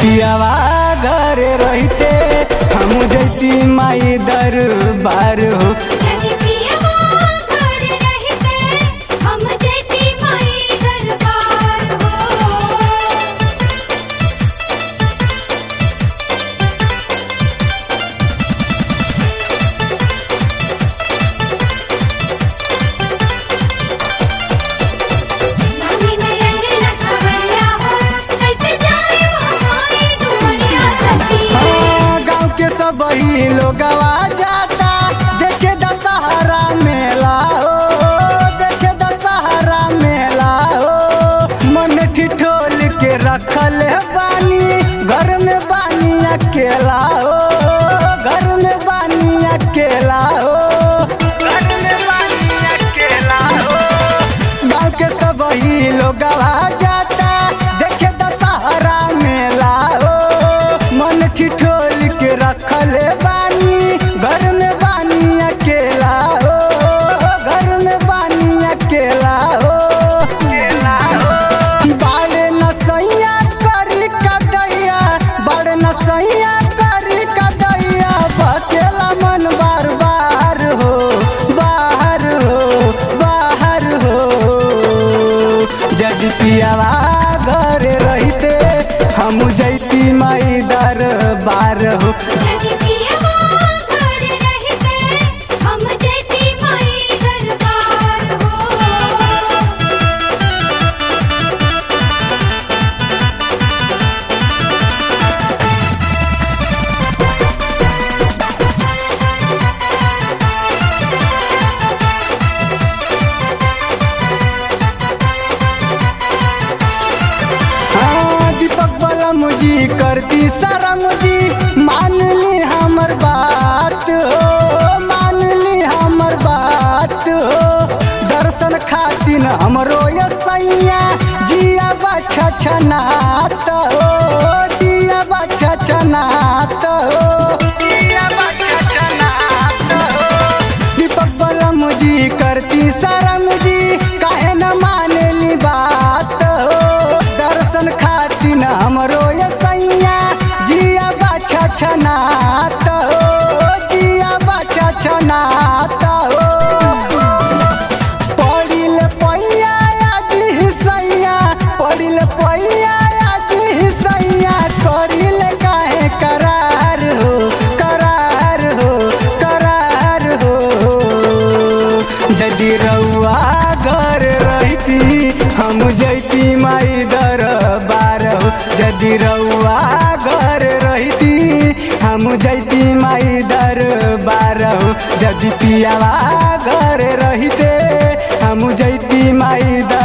पियावा घर रहते हम जैती माई दरबार हो। वही लोगवा जाता देखे दशहरा मेला हो, देखे दशहरा मेला हो। मन ठिठोल के रखल बानी घर में बानी अकेला हो, घर में बानी अकेला हो, घर में बानी अकेला हो। गाँव के सब ही लोगवा जाता देखे दशहरा मेला हो। मन ठिठोल के रखल बानी घर में बानी अकेला हो, घर में बानी अकेला हो। बाड़े नसैया करी कदैया, बाड़े नसैया करी कदैया। बकेला मन बार बार हो, बाहर हो, बाहर हो। जदि पियावा घर रहते हम जैती माई दरबार हो। मुझी करती शरम जी मान ली हमर बात हो, मान ली हमर बात हो। दर्शन खातिर हमरो ये सैया जिया बच्चा छनात हो, जिया बच्चा छनात हो, जिया बच्चा छनात हो। दीपक बलम जी करती शरम जी काहे न माने ली बात हो। दर्शन खातिर हमरो छनात हो, जिया बच्चा छनात हो। पड़िल पैया आज हिसैया, पड़िल पैया आज हिसैया। करिल काहे करार हो, करार हो, करार हो। यदि रउआ घर रहती हम जैती माई दरबार हो। यदि रउआ घर रहती हम जैती माई दरबार हो। यदि पियावा घर रहते हम जैती माई दरबार।